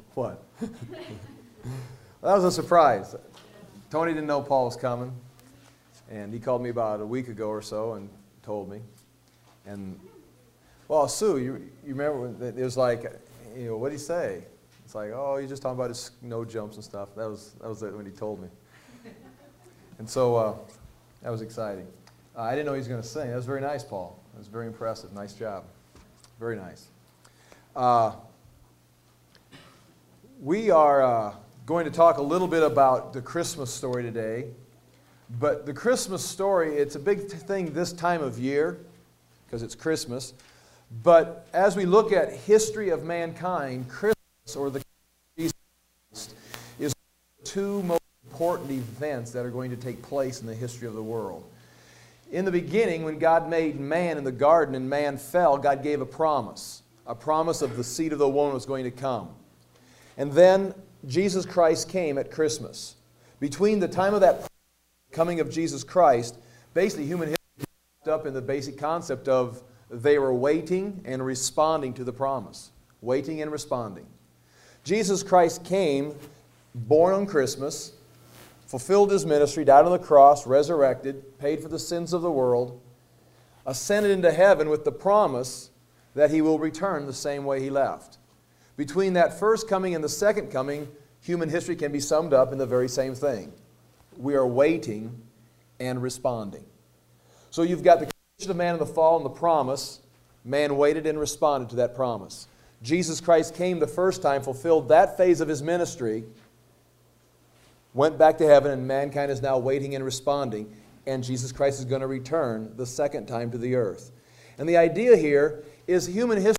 What? That was a surprise. Tony didn't know Paul was coming, and he called me about a week ago or so and told me. And, well, Sue, you remember when it was like, what did he say? It's like, oh, he's just talking about his no jumps and stuff. That was it when he told me. And so that was exciting. I didn't know he was going to sing. That was very nice, Paul. That was very impressive. Nice job. Very nice. We are going to talk a little bit about the Christmas story today. But the Christmas story, it's a big thing this time of year because it's Christmas. But as we look at history of mankind, Christmas, or the Jesus Christ, is the two most important events that are going to take place in the history of the world. In the beginning, when God made man in the garden and man fell, God gave a promise of the seed of the woman was going to come. And then Jesus Christ came at Christmas. Between the time of that coming of Jesus Christ, basically human history is up in the basic concept of they were waiting and responding to the promise. Waiting and responding. Jesus Christ came, born on Christmas, fulfilled His ministry, died on the cross, resurrected, paid for the sins of the world, ascended into heaven with the promise that He will return the same way He left. Between that first coming and the second coming, human history can be summed up in the very same thing. We are waiting and responding. So you've got the creation of man in the fall and the promise. Man waited and responded to that promise. Jesus Christ came the first time, fulfilled that phase of His ministry, went back to heaven, and mankind is now waiting and responding, and Jesus Christ is going to return the second time to the earth. And the idea here is human history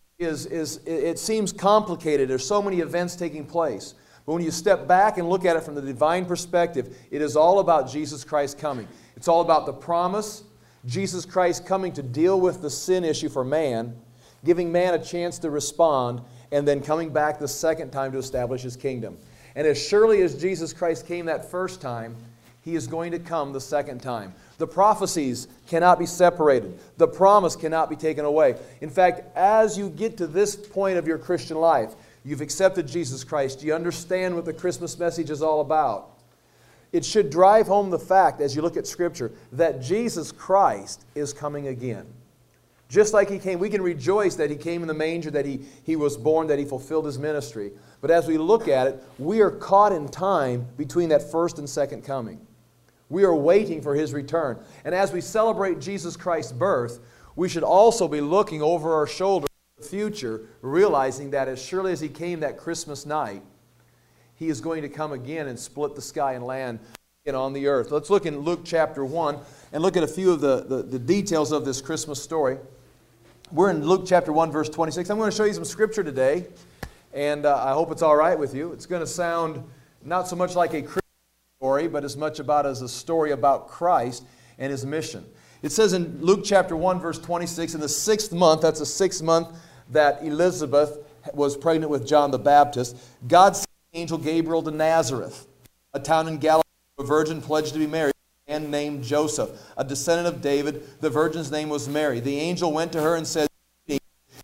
it seems complicated. There's so many events taking place. But when you step back and look at it from the divine perspective, it is all about Jesus Christ coming. It's all about the promise, Jesus Christ coming to deal with the sin issue for man, giving man a chance to respond, and then coming back the second time to establish His kingdom. And as surely as Jesus Christ came that first time, He is going to come the second time. The prophecies cannot be separated. The promise cannot be taken away. In fact, as you get to this point of your Christian life, you've accepted Jesus Christ, you understand what the Christmas message is all about. It should drive home the fact, as you look at Scripture, that Jesus Christ is coming again. Just like He came, we can rejoice that He came in the manger, that He was born, that He fulfilled His ministry. But as we look at it, we are caught in time between that first and second coming. We are waiting for His return. And as we celebrate Jesus Christ's birth, we should also be looking over our shoulder at the future, realizing that as surely as He came that Christmas night, He is going to come again and split the sky and land on the earth. Let's look in Luke chapter 1 and look at a few of the details of this Christmas story. We're in Luke chapter 1, verse 26. I'm going to show you some Scripture today, and I hope it's all right with you. It's going to sound not so much like a Christmas story, but as much as a story about Christ and His mission. It says in Luke chapter 1, verse 26, in the 6th month, that's the 6th month that Elizabeth was pregnant with John the Baptist, God sent the angel Gabriel to Nazareth, a town in Galilee, a virgin pledged to be married, a man named Joseph, a descendant of David. The virgin's name was Mary. The angel went to her and said, "You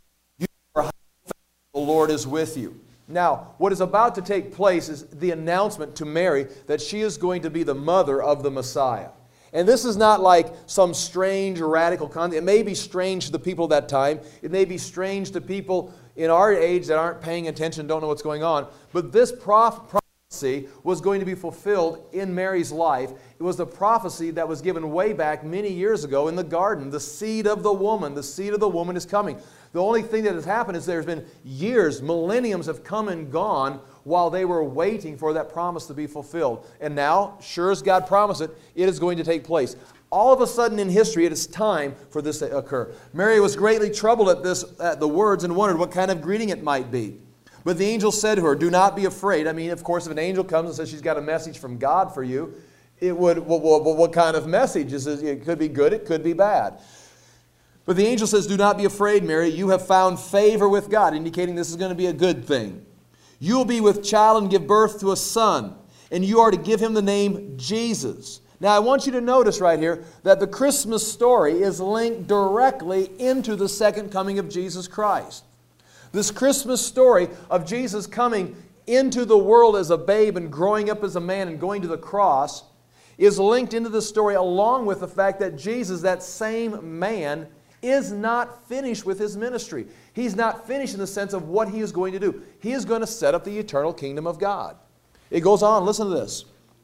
are highly favored, the Lord is with you." Now, what is about to take place is the announcement to Mary that she is going to be the mother of the Messiah. And this is not like some strange or radical concept. It may be strange to the people of that time. It may be strange to people in our age that aren't paying attention, don't know what's going on. But this prophecy was going to be fulfilled in Mary's life. It was the prophecy that was given way back many years ago in the garden. The seed of the woman is coming. The only thing that has happened is there's been years, millenniums have come and gone while they were waiting for that promise to be fulfilled. And now, sure as God promised it, it is going to take place. All of a sudden in history, it is time for this to occur. Mary was greatly troubled at the words and wondered what kind of greeting it might be. But the angel said to her, "Do not be afraid." I mean, of course, if an angel comes and says she's got a message from God for you, what kind of message? It could be good, it could be bad. But the angel says, "Do not be afraid, Mary. You have found favor with God," indicating this is going to be a good thing. "You will be with child and give birth to a son, and you are to give Him the name Jesus." Now, I want you to notice right here that the Christmas story is linked directly into the second coming of Jesus Christ. This Christmas story of Jesus coming into the world as a babe and growing up as a man and going to the cross is linked into the story along with the fact that Jesus, that same man, is not finished with His ministry. He's not finished in the sense of what He is going to do. He is going to set up the eternal kingdom of God. It goes on, listen to this.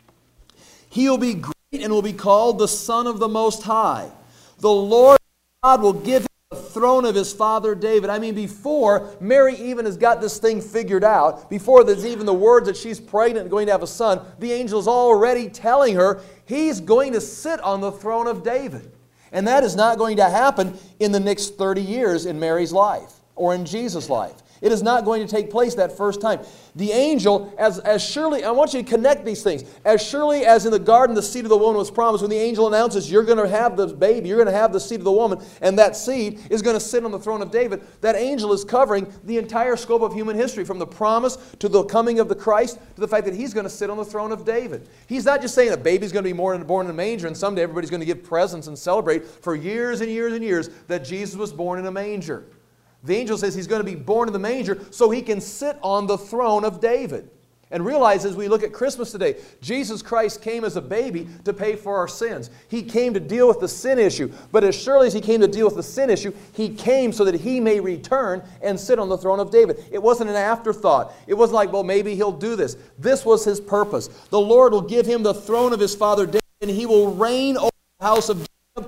He will be great and will be called the Son of the Most High. The Lord God will give Him the throne of His father David. I mean, before Mary even has got this thing figured out, before there's even the words that she's pregnant and going to have a son, the angel's already telling her He's going to sit on the throne of David. And that is not going to happen in the next 30 years in Mary's life or in Jesus' life. It is not going to take place that first time. The angel, as surely, I want you to connect these things. As surely as in the garden the seed of the woman was promised, when the angel announces you're going to have the baby, you're going to have the seed of the woman, and that seed is going to sit on the throne of David, that angel is covering the entire scope of human history, from the promise to the coming of the Christ to the fact that He's going to sit on the throne of David. He's not just saying a baby's going to be born in a manger and someday everybody's going to give presents and celebrate for years and years and years that Jesus was born in a manger. The angel says He's going to be born in the manger so He can sit on the throne of David. And realize as we look at Christmas today, Jesus Christ came as a baby to pay for our sins. He came to deal with the sin issue. But as surely as He came to deal with the sin issue, He came so that He may return and sit on the throne of David. It wasn't an afterthought. It wasn't like, well, maybe He'll do this. This was His purpose. The Lord will give Him the throne of His father David, and He will reign over the house of Jacob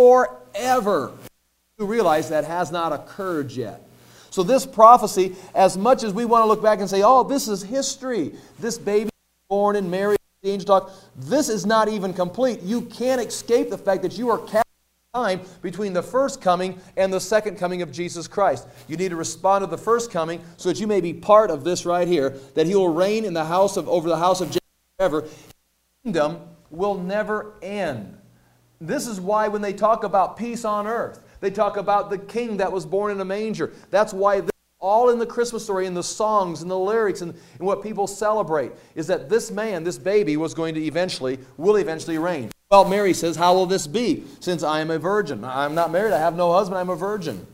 forever. You realize that has not occurred yet. So this prophecy, as much as we want to look back and say, oh, this is history. This baby born in Mary, the angel talk, this is not even complete. You can't escape the fact that you are captured in time between the first coming and the second coming of Jesus Christ. You need to respond to the first coming so that you may be part of this right here, that He will reign in the house of over the house of Jacob forever. His kingdom will never end. This is why when they talk about peace on earth, they talk about the king that was born in a manger. That's why this is all in the Christmas story, in the songs and the lyrics and what people celebrate, is that this man, this baby, will eventually reign. Well, Mary says, how will this be, since I am a virgin? I'm not married, I have no husband, I'm a virgin.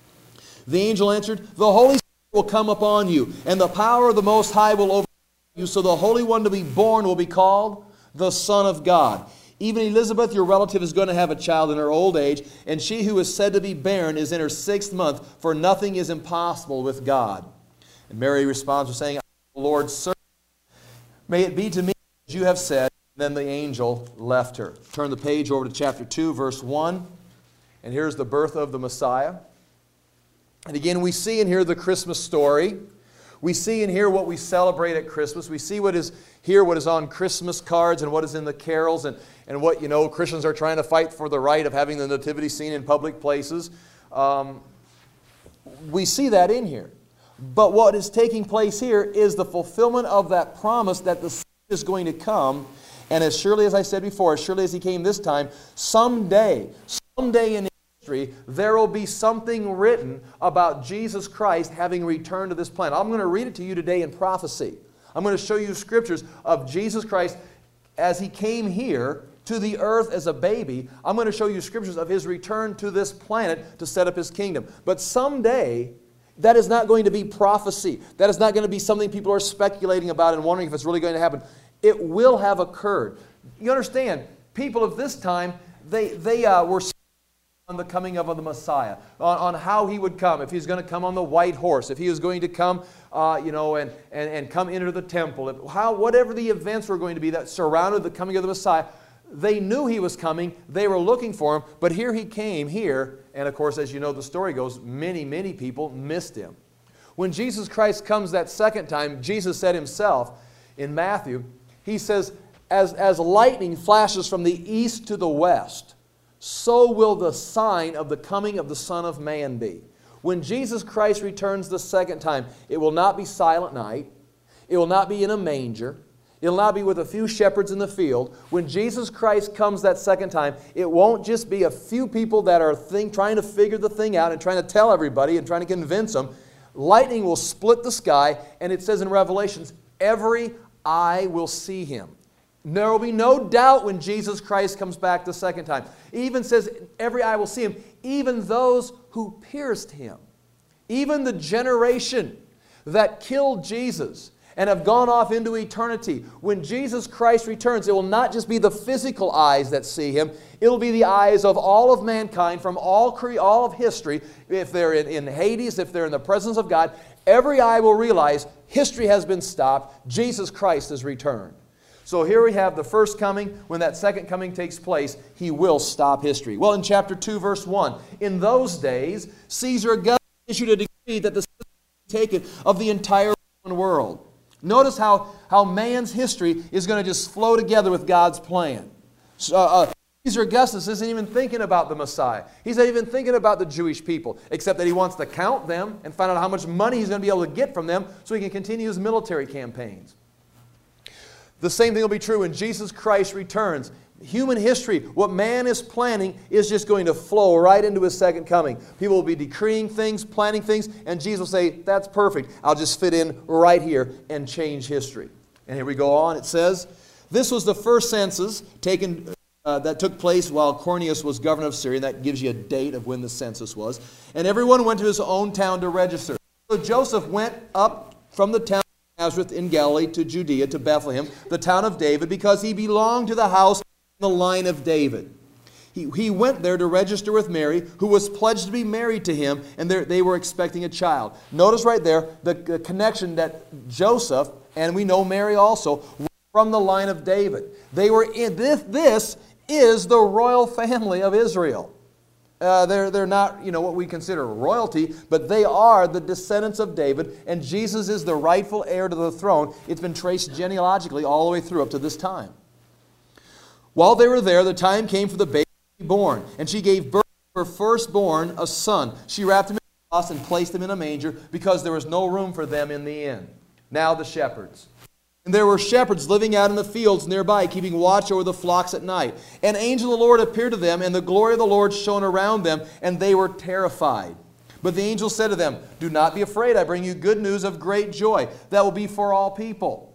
The angel answered, the Holy Spirit will come upon you, and the power of the Most High will overshadow you, so the Holy One to be born will be called the Son of God. Even Elizabeth, your relative, is going to have a child in her old age, and she who is said to be barren is in her 6th month, for nothing is impossible with God. And Mary responds with saying, the Lord's servant, may it be to me as you have said. Then the angel left her. Turn the page over to chapter 2, verse 1. And here's the birth of the Messiah. And again, we see and hear the Christmas story. We see and hear what we celebrate at Christmas. We see what is on Christmas cards and what is in the carols and what, Christians are trying to fight for the right of having the nativity scene in public places. We see that in here. But what is taking place here is the fulfillment of that promise that the Son is going to come. And as surely as I said before, as surely as He came this time, someday in history, there will be something written about Jesus Christ having returned to this planet. I'm going to read it to you today in prophecy. I'm going to show you scriptures of Jesus Christ as He came here to the earth as a baby. I'm going to show you scriptures of His return to this planet to set up His kingdom. But someday, that is not going to be prophecy. That is not going to be something people are speculating about and wondering if it's really going to happen. It will have occurred. You understand, people of this time, they were on the coming of the Messiah, on how He would come, if He's going to come on the white horse, if He was going to come, and come into the temple, whatever the events were going to be that surrounded the coming of the Messiah, they knew He was coming, they were looking for Him, but here He came, and of course, as you know the story goes, many people missed Him. When Jesus Christ comes that second time, Jesus said Himself in Matthew, He says, as lightning flashes from the east to the west, so will the sign of the coming of the Son of Man be. When Jesus Christ returns the second time, it will not be silent night. It will not be in a manger. It will not be with a few shepherds in the field. When Jesus Christ comes that second time, it won't just be a few people that are trying to figure the thing out and trying to tell everybody and trying to convince them. Lightning will split the sky, and it says in Revelations, every eye will see Him. There will be no doubt when Jesus Christ comes back the second time. It even says every eye will see Him, even those who pierced Him. Even the generation that killed Jesus and have gone off into eternity. When Jesus Christ returns, it will not just be the physical eyes that see Him, it will be the eyes of all of mankind from all of history. If they're in Hades, if they're in the presence of God, every eye will realize history has been stopped. Jesus Christ has returned. So here we have the first coming. When that second coming takes place, He will stop history. Well, in chapter 2, verse 1, in those days, Caesar Augustus issued a decree that the census be taken of the entire Roman world. Notice how man's history is going to just flow together with God's plan. Caesar Augustus isn't even thinking about the Messiah. He's not even thinking about the Jewish people, except that he wants to count them and find out how much money he's going to be able to get from them so he can continue his military campaigns. The same thing will be true when Jesus Christ returns. Human history, what man is planning, is just going to flow right into His second coming. People will be decreeing things, planning things, and Jesus will say, that's perfect. I'll just fit in right here and change history. And here we go on. It says, this was the first census taken that took place while Quirinius was governor of Syria. That gives you a date of when the census was. And everyone went to his own town to register. So Joseph went up from the town of Nazareth in Galilee to Judea, to Bethlehem, the town of David, because he belonged to the house the line of David. He went there to register with Mary, who was pledged to be married to him, and they were expecting a child. Notice right there the connection that Joseph, and we know Mary also, were from the line of David. They were in this is the royal family of Israel. They're not, what we consider royalty, but they are the descendants of David, and Jesus is the rightful heir to the throne. It's been traced genealogically all the way through up to this time. While they were there, the time came for the baby to be born, and she gave birth to her firstborn, a son. She wrapped him in a cloth and placed him in a manger because there was no room for them in the inn. Now the shepherds. And there were shepherds living out in the fields nearby, keeping watch over the flocks at night. An angel of the Lord appeared to them, and the glory of the Lord shone around them, and they were terrified. But the angel said to them, do not be afraid. I bring you good news of great joy that will be for all people.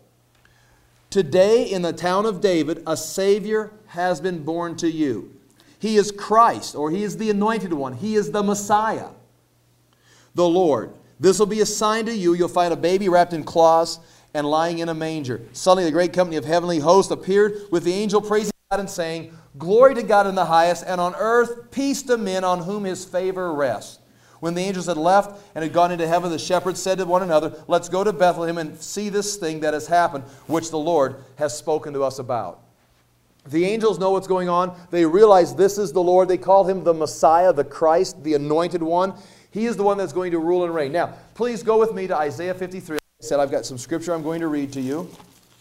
Today in the town of David, a Savior has been born to you. He is Christ, or He is the Anointed One. He is the Messiah, the Lord. This will be a sign to you. You'll find a baby wrapped in cloths and lying in a manger. Suddenly the great company of heavenly hosts appeared with the angel praising God and saying, glory to God in the highest, and on earth peace to men on whom His favor rests. When the angels had left and had gone into heaven, the shepherds said to one another, let's go to Bethlehem and see this thing that has happened, which the Lord has spoken to us about. The angels know what's going on. They realize this is the Lord. They call Him the Messiah, the Christ, the Anointed One. He is the one that's going to rule and reign. Now, please go with me to Isaiah 53. Like I said, I've got some scripture I'm going to read to you.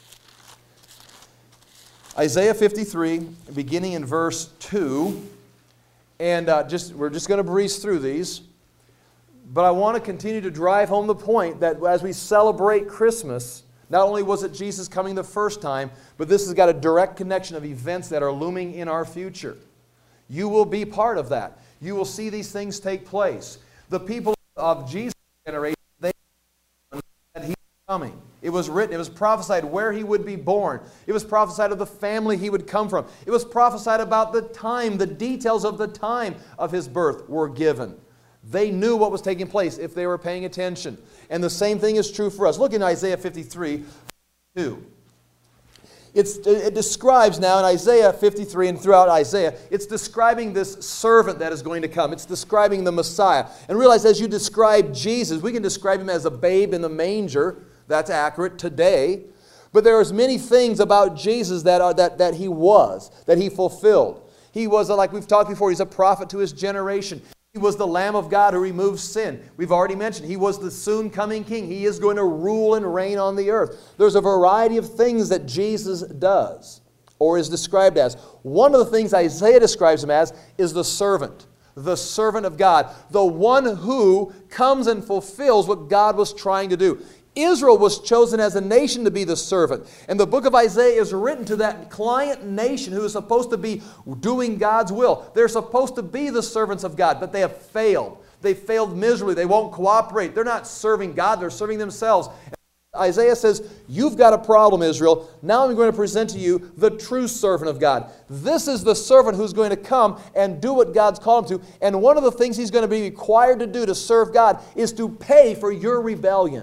Isaiah 53, beginning in verse 2. And we're just going to breeze through these. But I want to continue to drive home the point that as we celebrate Christmas, not only was it Jesus coming the first time, but this has got a direct connection of events that are looming in our future. You will be part of that. You will see these things take place. The people of Jesus' generation, they knew that He was coming. It was written, it was prophesied where He would be born. It was prophesied of the family He would come from. It was prophesied about the time, the details of the time of His birth were given. They knew what was taking place if they were paying attention. And the same thing is true for us. Look in Isaiah 53, 2. It describes now in Isaiah 53 and throughout Isaiah, it's describing this servant that is going to come. It's describing the Messiah. And realize as you describe Jesus, we can describe Him as a babe in the manger. That's accurate today. But there are many things about Jesus that He was, that He fulfilled. He was, like we've talked before, He's a prophet to His generation. He was the Lamb of God who removes sin. We've already mentioned He was the soon-coming King. He is going to rule and reign on the earth. There's a variety of things that Jesus does or is described as. One of the things Isaiah describes Him as is the servant of God, the one who comes and fulfills what God was trying to do. Israel was chosen as a nation to be the servant. And the book of Isaiah is written to that client nation who is supposed to be doing God's will. They're supposed to be the servants of God, but they have failed. They failed miserably. They won't cooperate. They're not serving God. They're serving themselves. Isaiah says, you've got a problem, Israel. Now I'm going to present to you the true servant of God. This is the servant who's going to come and do what God's called him to. And one of the things he's going to be required to do to serve God is to pay for your rebellion.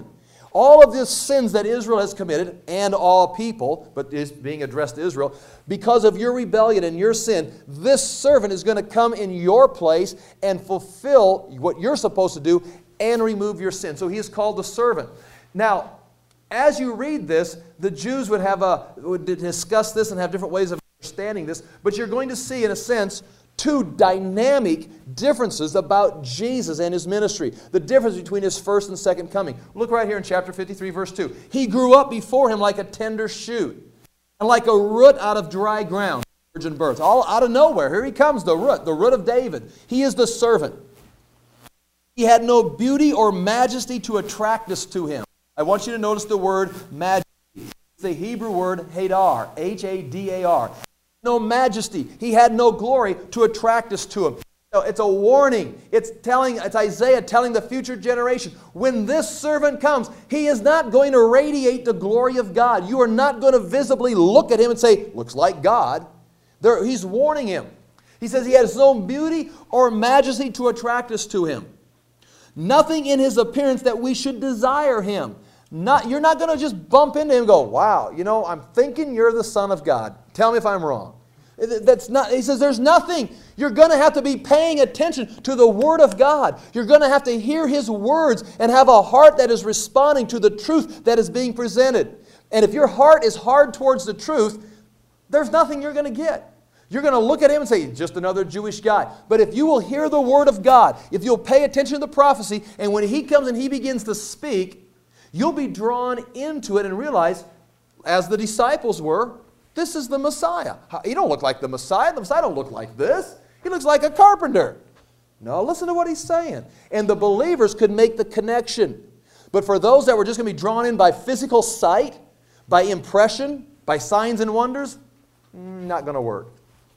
All of these sins that Israel has committed, and all people, but is being addressed to Israel, because of your rebellion and your sin, this servant is going to come in your place and fulfill what you're supposed to do and remove your sin. So he is called the servant. Now, as you read this, the Jews would discuss this and have different ways of understanding this, but you're going to see, in a sense, two dynamic differences about Jesus and his ministry. The difference between his first and second coming. Look right here in chapter 53, verse 2. He grew up before him like a tender shoot, and like a root out of dry ground, virgin birth. All out of nowhere. Here he comes, the root of David. He is the servant. He had no beauty or majesty to attract us to him. I want you to notice the word majesty. It's the Hebrew word hadar, H-A-D-A-R. No majesty. He had no glory to attract us to him. So it's a warning. It's Isaiah telling the future generation, when this servant comes, he is not going to radiate the glory of God. You are not going to visibly look at him and say, looks like God. He's warning him. He says he has no beauty or majesty to attract us to him. Nothing in his appearance that we should desire him. You're not going to just bump into him and go, wow, I'm thinking you're the Son of God. Tell me if I'm wrong. He says there's nothing. You're going to have to be paying attention to the Word of God. You're going to have to hear His words and have a heart that is responding to the truth that is being presented. And if your heart is hard towards the truth, there's nothing you're going to get. You're going to look at him and say, just another Jewish guy. But if you will hear the Word of God, if you'll pay attention to the prophecy, and when he comes and he begins to speak, you'll be drawn into it and realize, as the disciples were, this is the Messiah. He don't look like the Messiah. The Messiah don't look like this. He looks like a carpenter. No, listen to what he's saying. And the believers could make the connection. But for those that were just going to be drawn in by physical sight, by impression, by signs and wonders, not going to work.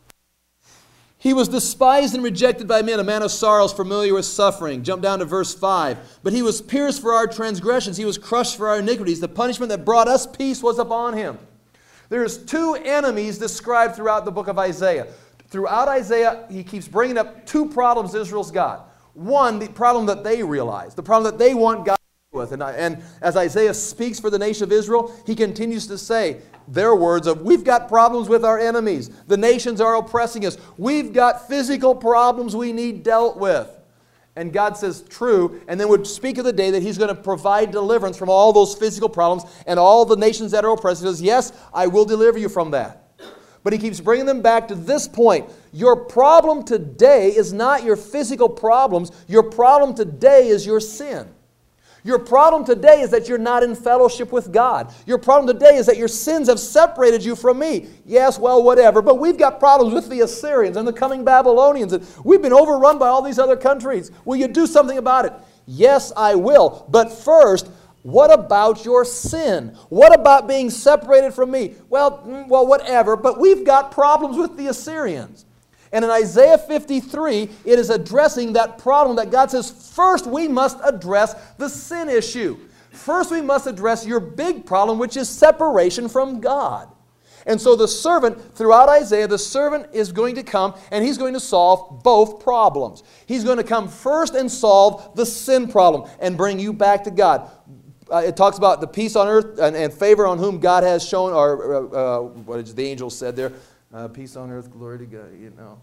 He was despised and rejected by men, a man of sorrows, familiar with suffering. Jump down to verse 5. But he was pierced for our transgressions. He was crushed for our iniquities. The punishment that brought us peace was upon him. There's two enemies described throughout the book of Isaiah. Throughout Isaiah, he keeps bringing up two problems Israel's got. One, the problem that they realize, the problem that they want God to deal with. And as Isaiah speaks for the nation of Israel, he continues to say, their words of, we've got problems with our enemies. The nations are oppressing us. We've got physical problems we need dealt with. And God says, true, and then would speak of the day that He's going to provide deliverance from all those physical problems and all the nations that are oppressed. He says, yes, I will deliver you from that. But He keeps bringing them back to this point. Your problem today is not your physical problems. Your problem today is your sin. Your problem today is that you're not in fellowship with God. Your problem today is that your sins have separated you from me. Yes, well, whatever. But we've got problems with the Assyrians and the coming Babylonians. And we've been overrun by all these other countries. Will you do something about it? Yes, I will. But first, what about your sin? What about being separated from me? Well, whatever. But we've got problems with the Assyrians. And in Isaiah 53, it is addressing that problem that God says, first we must address the sin issue. First we must address your big problem, which is separation from God. And so the servant, throughout Isaiah, the servant is going to come and he's going to solve both problems. He's going to come first and solve the sin problem and bring you back to God. It talks about the peace on earth and favor on whom God has shown, or what the angel said there. Peace on earth, glory to God,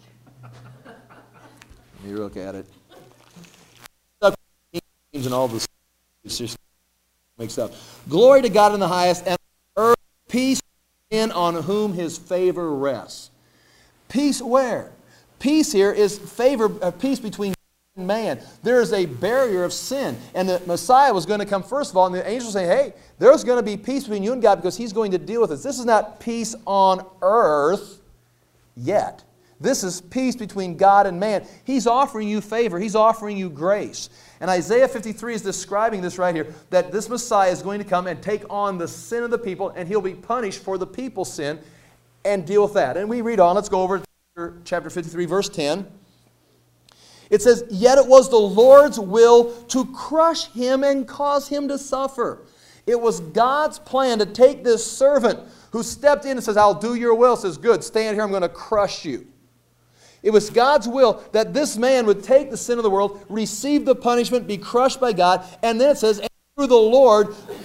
You look at it. And all this just mixed up. Glory to God in the highest, and on earth peace in on whom His favor rests. Peace where? Peace here is peace between God and man. There is a barrier of sin. And the Messiah was going to come first of all, and the angel saying, hey, there's going to be peace between you and God because He's going to deal with this. This is not peace on earth yet. This is peace between God and man. He's offering you favor. He's offering you grace. And Isaiah 53 is describing this right here, that this Messiah is going to come and take on the sin of the people, and He'll be punished for the people's sin and deal with that. And we read on. Let's go over to chapter 53, verse 10. It says, yet it was the Lord's will to crush Him and cause Him to suffer. It was God's plan to take this servant who stepped in and says, I'll do your will. Says, good, stand here, I'm going to crush you. It was God's will that this man would take the sin of the world, receive the punishment, be crushed by God, and then it says, and through the Lord,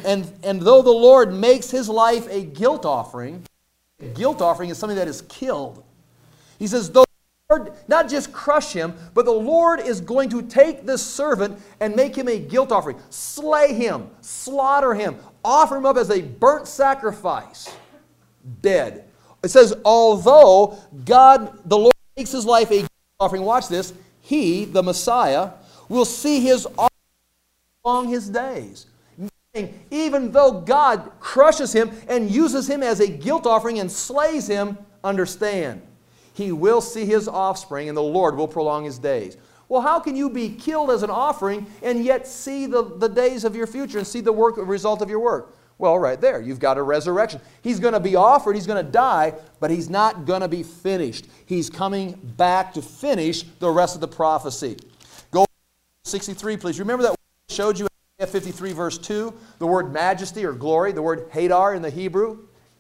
And though the Lord makes his life a guilt offering is something that is killed. He says, though the Lord not just crush him, but the Lord is going to take this servant and make him a guilt offering. Slay him, slaughter him, offer him up as a burnt sacrifice. Dead. It says, although God, the Lord makes his life a guilt offering, watch this, he, the Messiah, will see his offering along his days. Even though God crushes him and uses him as a guilt offering and slays him, understand, he will see his offspring and the Lord will prolong his days. Well, how can you be killed as an offering and yet see the days of your future and see the result of your work? Well, right there, you've got a resurrection. He's going to be offered, he's going to die, but he's not going to be finished. He's coming back to finish the rest of the prophecy. Go to 63, please. Remember that I showed you in 53 verse 2, the word majesty or glory, the word hadar in the Hebrew.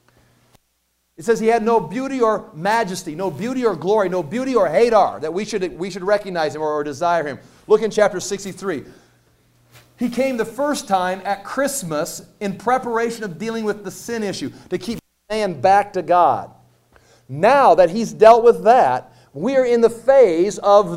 It says he had no beauty or majesty, no beauty or glory, no beauty or hadar, that we should recognize him or desire him. Look in chapter 63. He came the first time at Christmas in preparation of dealing with the sin issue, to keep man back to God. Now that he's dealt with that, we're in the phase of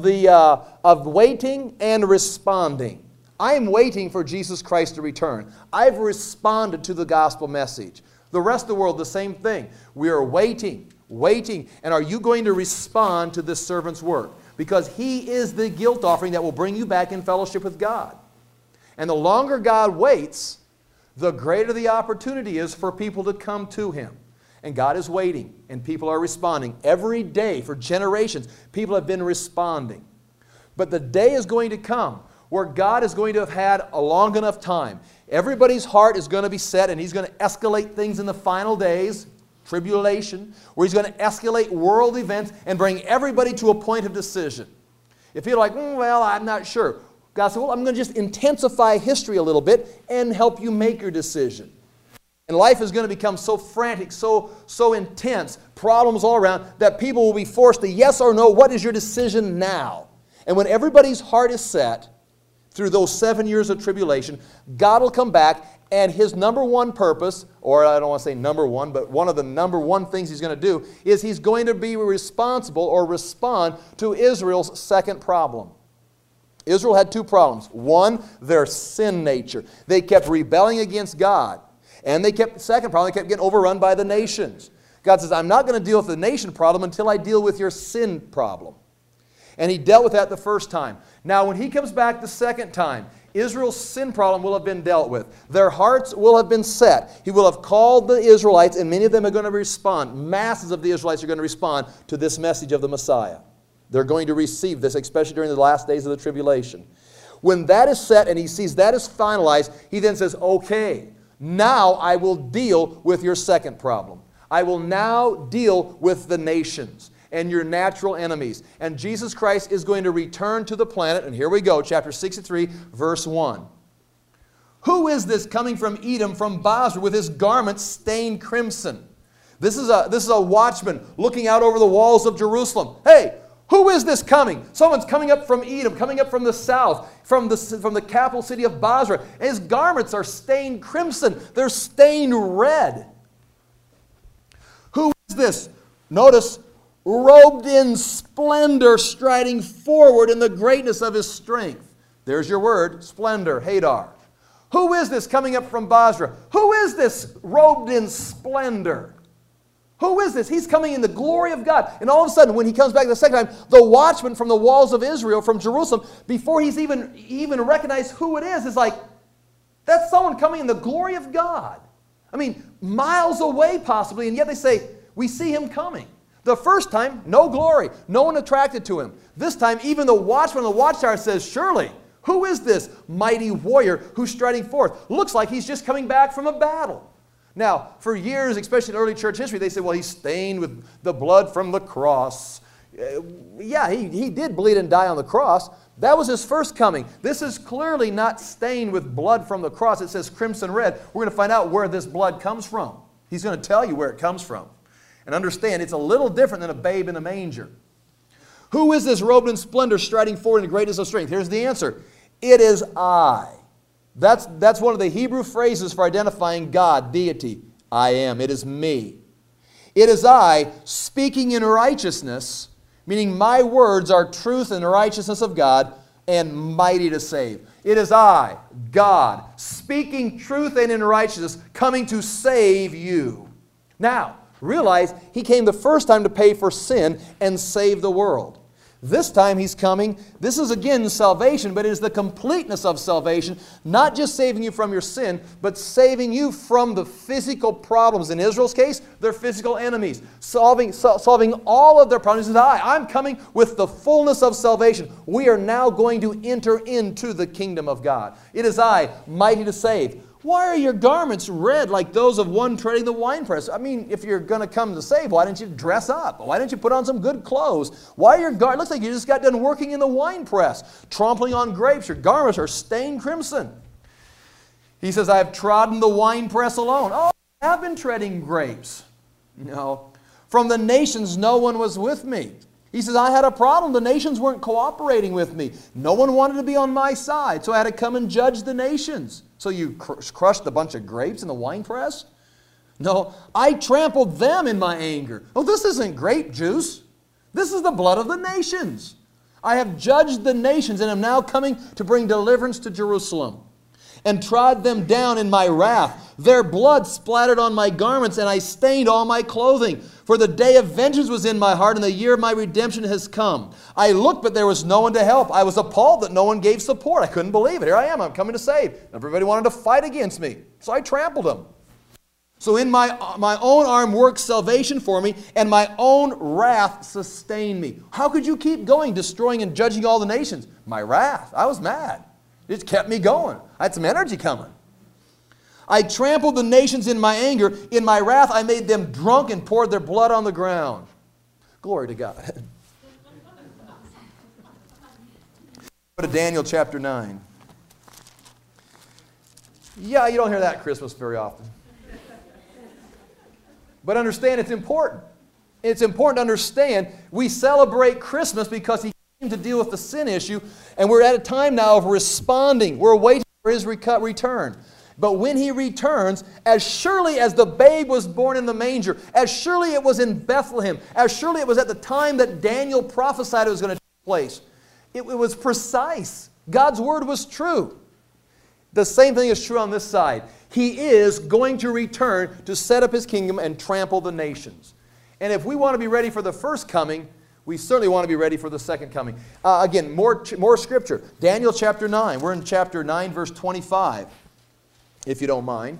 waiting and responding. I am waiting for Jesus Christ to return. I've responded to the gospel message. The rest of the world, the same thing. We are waiting. And are you going to respond to this servant's work? Because he is the guilt offering that will bring you back in fellowship with God. And the longer God waits, the greater the opportunity is for people to come to him. And God is waiting, and people are responding. Every day for generations, people have been responding. But the day is going to come where God is going to have had a long enough time. Everybody's heart is going to be set, and he's going to escalate things in the final days, tribulation, where he's going to escalate world events and bring everybody to a point of decision. If you're like, well, I'm not sure. God said, well, I'm going to just intensify history a little bit and help you make your decision. And life is going to become so frantic, so intense, problems all around, that people will be forced to yes or no, what is your decision now? And when everybody's heart is set, through those 7 years of tribulation, God will come back, and his number one purpose, or I don't want to say number one, but one of the number one things he's going to do is he's going to be responsible or respond to Israel's second problem. Israel had two problems. One, their sin nature. They kept rebelling against God. And second problem, they kept getting overrun by the nations. God says, I'm not going to deal with the nation problem until I deal with your sin problem. And he dealt with that the first time. Now, when he comes back the second time, Israel's sin problem will have been dealt with. Their hearts will have been set. He will have called the Israelites, and many of them are going to respond. Masses of the Israelites are going to respond to this message of the Messiah. They're going to receive this, especially during the last days of the tribulation. When that is set and he sees that is finalized, he then says, okay, now I will deal with your second problem. I will now deal with the nations and your natural enemies. And Jesus Christ is going to return to the planet. And here we go, chapter 63, verse 1. Who is this coming from Edom, from Bozrah, with his garments stained crimson? This is a watchman looking out over the walls of Jerusalem. Hey, who is this coming? Someone's coming up from Edom, coming up from the south, from the capital city of Bozrah. And his garments are stained crimson. They're stained red. Who is this? Notice, robed in splendor, striding forward in the greatness of his strength. There's your word, splendor, hadar. Who is this coming up from Bozrah? Who is this robed in splendor? Who is this? He's coming in the glory of God. And all of a sudden, when he comes back the second time, the watchman from the walls of Israel, from Jerusalem, before he's even recognized who it is like, that's someone coming in the glory of God. I mean, miles away possibly, and yet they say, we see him coming. The first time, no glory. No one attracted to him. This time, even the watchman on the watchtower says, surely, who is this mighty warrior who's striding forth? Looks like he's just coming back from a battle. Now, for years, especially in early church history, they say, well, he's stained with the blood from the cross. Yeah, he did bleed and die on the cross. That was his first coming. This is clearly not stained with blood from the cross. It says crimson red. We're going to find out where this blood comes from. He's going to tell you where it comes from. And understand, it's a little different than a babe in a manger. Who is this robed in splendor, striding forward in the greatness of strength? Here's the answer. It is I, That's one of the Hebrew phrases for identifying God, deity. I am. It is me. It is I speaking in righteousness, meaning my words are truth and righteousness of God, and mighty to save. It is I, God, speaking truth and in righteousness, coming to save you. Now, realize He came the first time to pay for sin and save the world. This time He's coming. This is again salvation, but it is the completeness of salvation, not just saving you from your sin, but saving you from the physical problems. In Israel's case, their physical enemies. Solving all of their problems. He says, I'm coming with the fullness of salvation. We are now going to enter into the kingdom of God. It is I, mighty to save. Why are your garments red like those of one treading the winepress? I mean, if you're going to come to save, why didn't you dress up? Why didn't you put on some good clothes? Why are your garments? Looks like you just got done working in the winepress, trampling on grapes. Your garments are stained crimson. He says, I have trodden the winepress alone. Oh, I have been treading grapes. No. From the nations, no one was with me. He says, I had a problem. The nations weren't cooperating with me. No one wanted to be on my side, so I had to come and judge the nations. So you crushed a bunch of grapes in the winepress? No, I trampled them in my anger. Oh, this isn't grape juice. This is the blood of the nations. I have judged the nations and am now coming to bring deliverance to Jerusalem, and trod them down in my wrath. Their blood splattered on my garments, and I stained all my clothing. For the day of vengeance was in my heart, and the year of my redemption has come. I looked, but there was no one to help. I was appalled that no one gave support. I couldn't believe it. Here I am. I'm coming to save. Everybody wanted to fight against me, so I trampled them. So in my own arm worked salvation for me, and my own wrath sustained me. How could you keep going, destroying and judging all the nations? My wrath. I was mad. It kept me going. I had some energy coming. I trampled the nations in my anger. In my wrath, I made them drunk and poured their blood on the ground. Glory to God. Go to Daniel chapter 9. Yeah, you don't hear that at Christmas very often. But understand it's important. It's important to understand we celebrate Christmas because He came to deal with the sin issue, and we're at a time now of responding. We're waiting for His return. But when He returns, as surely as the babe was born in the manger, as surely it was in Bethlehem, as surely it was at the time that Daniel prophesied it was going to take place, it was precise. God's word was true. The same thing is true on this side. He is going to return to set up His kingdom and trample the nations. And if we want to be ready for the first coming, we certainly want to be ready for the second coming. Again, more scripture. Daniel chapter 9. We're in chapter 9, verse 25. If you don't mind.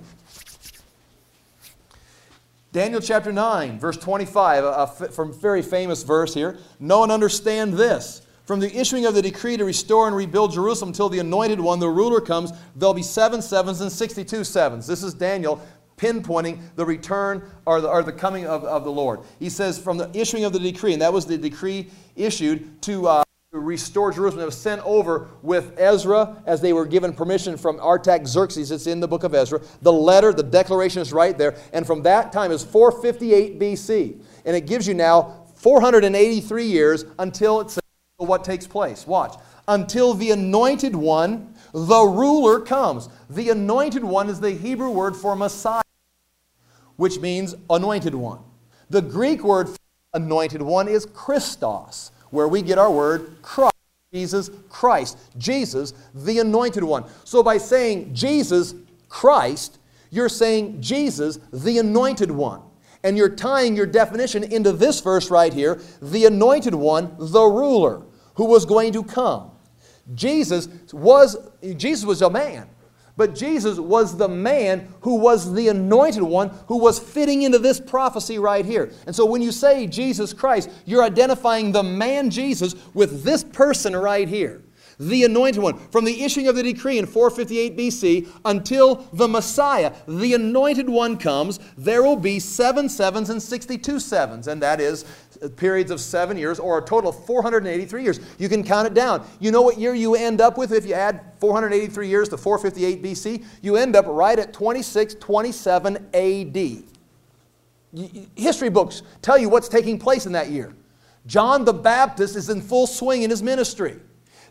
Daniel chapter 9, verse 25, from very famous verse here. Know and understand this. From the issuing of the decree to restore and rebuild Jerusalem until the Anointed One, the ruler, comes, there'll be 7 sevens and 62 sevens. This is Daniel pinpointing the return or the coming of the Lord. He says from the issuing of the decree, and that was the decree issued to restore Jerusalem. It was sent over with Ezra as they were given permission from Artaxerxes. It's in the book of Ezra. The letter, the declaration is right there. And from that time is 458 BC. And it gives you now 483 years until it says what takes place. Watch. Until the Anointed One, the ruler, comes. The Anointed One is the Hebrew word for Messiah, which means Anointed One. The Greek word for Anointed One is Christos, where we get our word Christ. Jesus Christ. Jesus, the Anointed One. So by saying Jesus Christ, you're saying Jesus, the Anointed One. And you're tying your definition into this verse right here, the Anointed One, the ruler, who was going to come. Jesus was a man. But Jesus was the man who was the Anointed One who was fitting into this prophecy right here. And so when you say Jesus Christ, you're identifying the man Jesus with this person right here. The Anointed One. From the issuing of the decree in 458 BC until the Messiah, the Anointed One comes, there will be 7 sevens and 62 sevens. And that is periods of 7 years, or a total of 483 years. You can count it down. You know what year you end up with if you add 483 years to 458 BC? You end up right at 2627 AD. History books tell you what's taking place in that year. John the Baptist is in full swing in his ministry.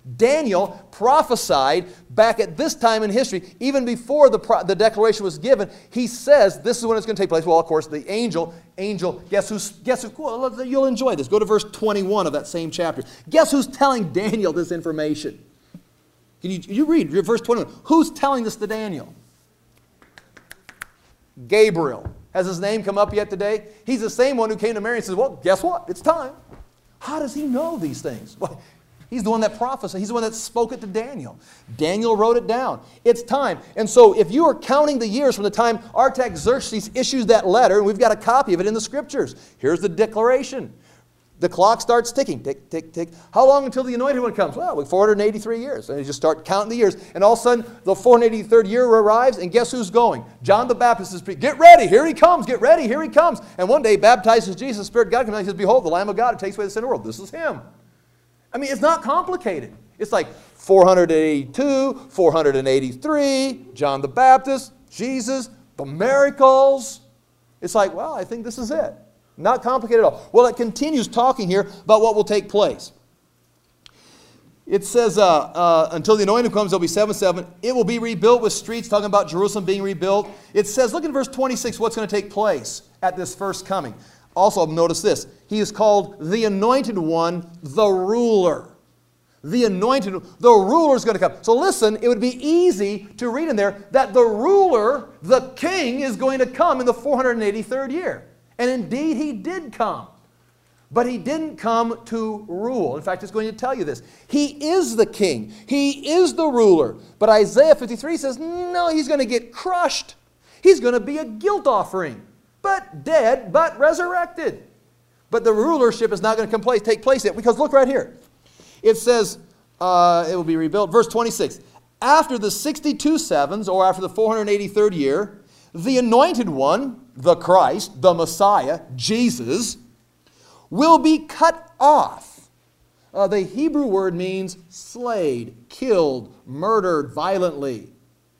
Daniel prophesied back at this time in history, even before the declaration was given. He says this is when it's going to take place. Well, of course, the angel, guess who, well, you'll enjoy this. Go to verse 21 of that same chapter. Guess who's telling Daniel this information? Can you read verse 21? Who's telling this to Daniel? Gabriel. Has his name come up yet today? He's the same one who came to Mary and says, well, guess what? It's time. How does he know these things? Well, he's the one that prophesied. He's the one that spoke it to Daniel. Daniel wrote it down. It's time. And so if you are counting the years from the time Artaxerxes issues that letter, and we've got a copy of it in the Scriptures. Here's the declaration. The clock starts ticking. Tick, tick, tick. How long until the Anointed One comes? Well, 483 years. And you just start counting the years. And all of a sudden, the 483rd year arrives, and guess who's going? John the Baptist is preaching. Get ready, here he comes. Get ready, here he comes. And one day, baptizes Jesus, the Spirit of God comes out and says, behold, the Lamb of God who takes away the sin of the world. This is him. I mean, it's not complicated. It's like 482, 483, John the Baptist, Jesus, the miracles. It's like, well, I think this is it. Not complicated at all. Well, it continues talking here about what will take place. It says, until the Anointed comes, there'll be 7. It will be rebuilt with streets, talking about Jerusalem being rebuilt. It says, look at verse 26, what's going to take place at this first coming. Also, notice this. He is called the Anointed One, the ruler. The Anointed, the ruler is going to come. So listen, it would be easy to read in there that the ruler, the king, is going to come in the 483rd year. And indeed, he did come. But he didn't come to rule. In fact, it's going to tell you this. He is the king. He is the ruler. But Isaiah 53 says, no, he's going to get crushed. He's going to be a guilt offering. But dead, but resurrected. But the rulership is not going to take place yet. Because look right here. It says, it will be rebuilt. Verse 26. After the 62 sevens, or after the 483rd year, the Anointed One, the Christ, the Messiah, Jesus, will be cut off. The Hebrew word means slayed, killed, murdered violently,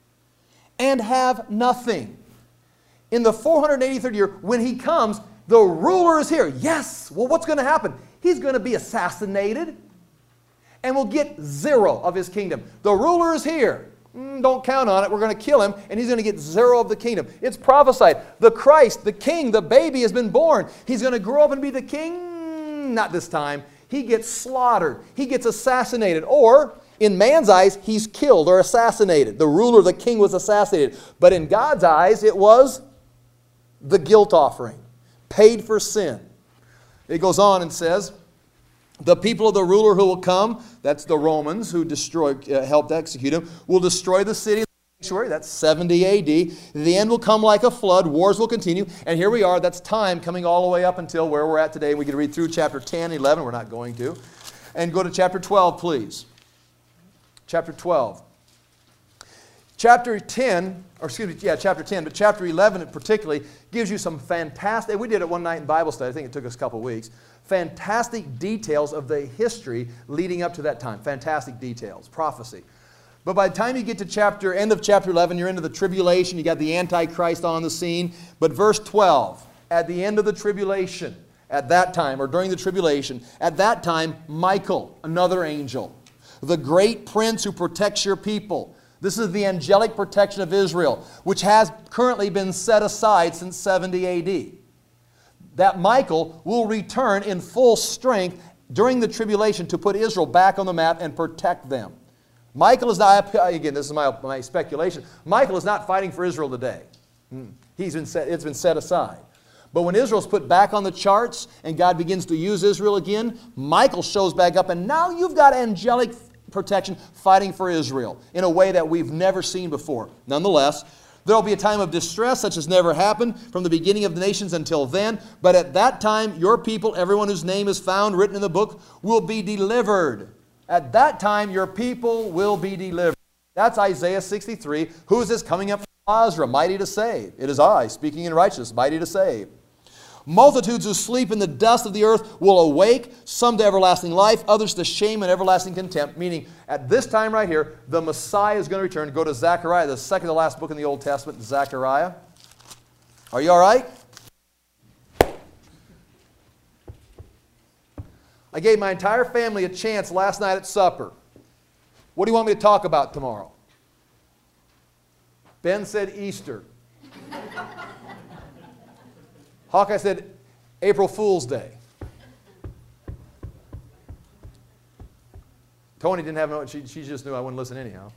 and have nothing. In the 483rd year, when he comes, the ruler is here. Yes! Well, what's going to happen? He's going to be assassinated and will get 0 of his kingdom. The ruler is here. Don't count on it. We're going to kill him, and he's going to get 0 of the kingdom. It's prophesied. The Christ, the king, the baby has been born. He's going to grow up and be the king. Not this time. He gets slaughtered. He gets assassinated. Or, in man's eyes, he's killed or assassinated. The ruler, the king, was assassinated. But in God's eyes, it was the guilt offering, paid for sin. It goes on and says, the people of the ruler who will come, that's the Romans who helped execute him, will destroy the city and the sanctuary. That's 70 A.D. The end will come like a flood. Wars will continue. And here we are. That's time coming all the way up until where we're at today. We could read through chapter 10, 11. We're not going to. And go to chapter 12, please. Chapter 12. Chapter 10, chapter 10, but chapter 11 particularly gives you some fantastic, we did it one night in Bible study. I think it took us a couple weeks. Fantastic details of the history leading up to that time. Fantastic details, prophecy. But by the time you get to end of chapter 11, you're into the tribulation. You got the Antichrist on the scene. But verse 12, at the end of the tribulation, at that time, or during the tribulation, at that time, Michael, another angel, the great prince who protects your people. This is the angelic protection of Israel, which has currently been set aside since 70 A.D. That Michael will return in full strength during the tribulation to put Israel back on the map and protect them. Michael is not, again, this is my speculation, Michael is not fighting for Israel today. It's been set aside. But when Israel's put back on the charts and God begins to use Israel again, Michael shows back up, and now you've got angelic protection fighting for Israel in a way that we've never seen before. Nonetheless, there will be a time of distress such as never happened from the beginning of the nations until then. But at that time, your people, everyone whose name is found written in the book, will be delivered. At that time, your people will be delivered. That's Isaiah 63. Who is this coming up from Basra, mighty to save? It is I, speaking in righteousness, mighty to save. Multitudes who sleep in the dust of the earth will awake, some to everlasting life, others to shame and everlasting contempt. Meaning, at this time right here, the Messiah is going to return. Go to Zechariah, the second to last book in the Old Testament, Zechariah. Are you all right? I gave my entire family a chance last night at supper. What do you want me to talk about tomorrow? Ben said Easter. Hawkeye said April Fool's Day. Tony didn't have no, she just knew I wouldn't listen anyhow.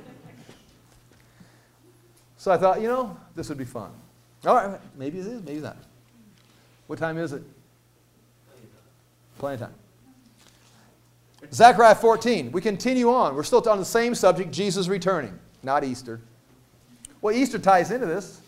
So I thought, this would be fun. All right, maybe it is, maybe not. What time is it? Plenty of time. Zechariah 14. We continue on. We're still on the same subject, Jesus returning, not Easter. Well, Easter ties into this.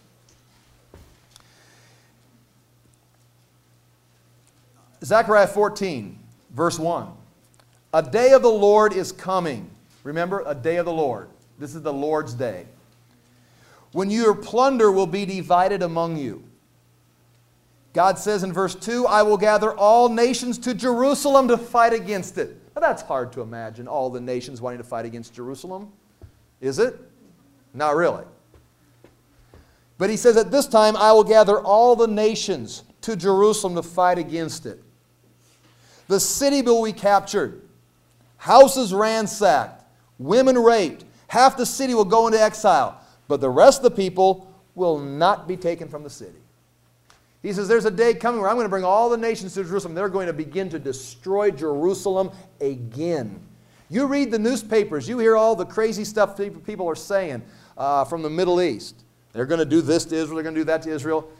Zechariah 14, verse 1. A day of the Lord is coming. Remember, a day of the Lord. This is the Lord's day. When your plunder will be divided among you. God says in verse 2, I will gather all nations to Jerusalem to fight against it. Now that's hard to imagine, all the nations wanting to fight against Jerusalem. Is it? Not really. But he says at this time, I will gather all the nations to Jerusalem to fight against it. The city will be captured, houses ransacked, women raped. Half the city will go into exile, but the rest of the people will not be taken from the city. He says there's a day coming where I'm going to bring all the nations to Jerusalem. They're going to begin to destroy Jerusalem again. You read the newspapers, you hear all the crazy stuff people are saying from the Middle East. They're going to do this to Israel, they're going to do that to Israel.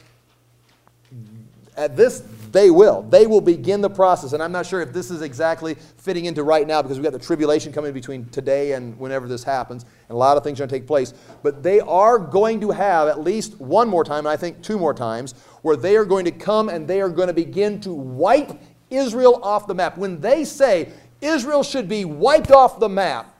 At this, they will. They will begin the process. And I'm not sure if this is exactly fitting into right now because we've got the tribulation coming between today and whenever this happens. And a lot of things are going to take place. But they are going to have at least one more time, and I think two more times, where they are going to come and they are going to begin to wipe Israel off the map. When they say Israel should be wiped off the map,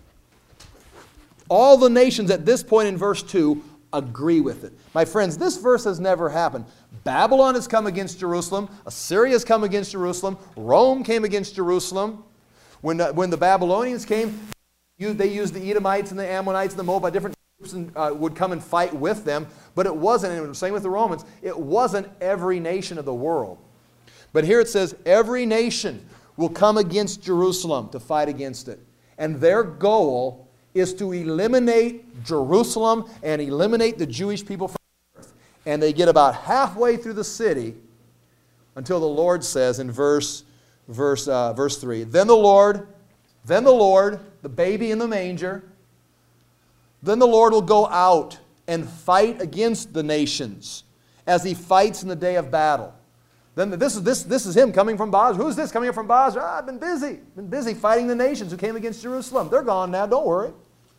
all the nations at this point in verse 2 agree with it. My friends, this verse has never happened. Babylon has come against Jerusalem. Assyria has come against Jerusalem. Rome came against Jerusalem. When the Babylonians came, they used the Edomites and the Ammonites and the Moabites, different groups, and would come and fight with them. But it wasn't, and same with the Romans, it wasn't every nation of the world. But here it says, every nation will come against Jerusalem to fight against it. And their goal is to eliminate Jerusalem and eliminate the Jewish people from the earth. And they get about halfway through the city until the Lord says in verse 3, Then the Lord, the baby in the manger, then the Lord will go out and fight against the nations as he fights in the day of battle. Then this is him coming from Bozrah. Who's this coming up from Bozrah? I've been busy fighting the nations who came against Jerusalem. They're gone now, don't worry.